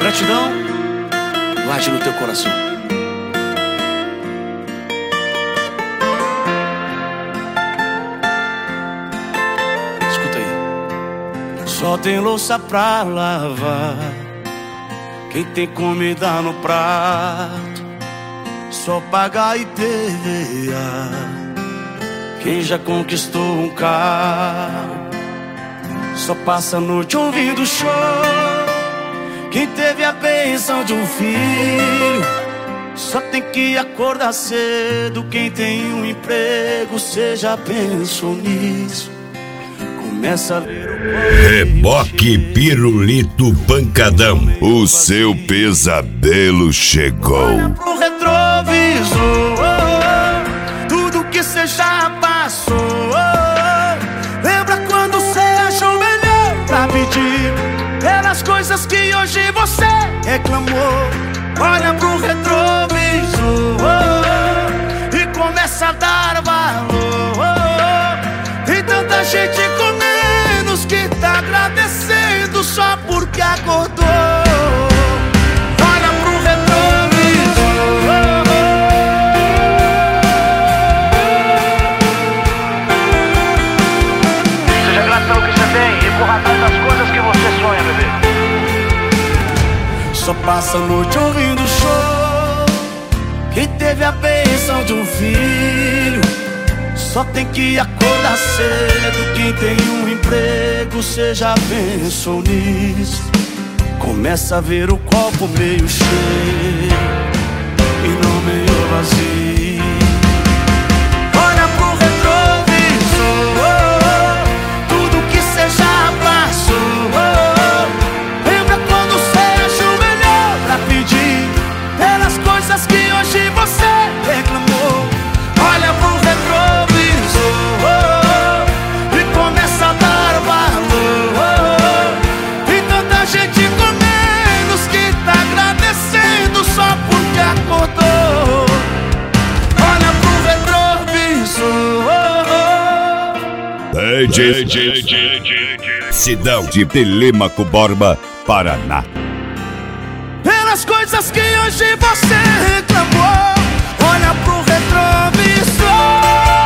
gratidão, guarde no teu coração. Escuta aí. Só tem louça pra lavar, quem tem comida no prato, só paga IPVA, quem já conquistou um carro, só passa a noite ouvindo show, quem teve a bênção de um filho, só tem que acordar cedo, quem tem um emprego, cê já pensou nisso? Começa a ver o Reboque Pirulito Pancadão, o seu pesadelo chegou. Olha pro retrovisor, tudo que cê já passou. Lembra quando cê achou melhor pra pedir pelas coisas que hoje você reclamou? Olha pro retrovisor e começa a dar valor. Tem tanta gente com menos que tá agradecendo só porque acordou. Olha pro retrovisor. Seja grato pelo que você tem e corra atrás das coisas que você sonha, bebê. Só passa a noite ouvindo show, quem teve a bênção de um filho, só tem que acordar cedo, quem tem um emprego, cê já pensou nisso? Começa a ver o copo meio cheio e não meio vazio. Olha pro retrovisor, tudo que cê já passou. Lembra quando cê achou melhor pra pedir pelas coisas que hoje você reclamou? Olha pro retrovisor e começa a dar valor. Tem tanta gente com menos que tá agradecendo só porque acordou. Olha pro retrovisor. Cidão de Telêmaco Borba, Paraná. Pelas coisas que hoje você reclamou. Olha pro retrovisor.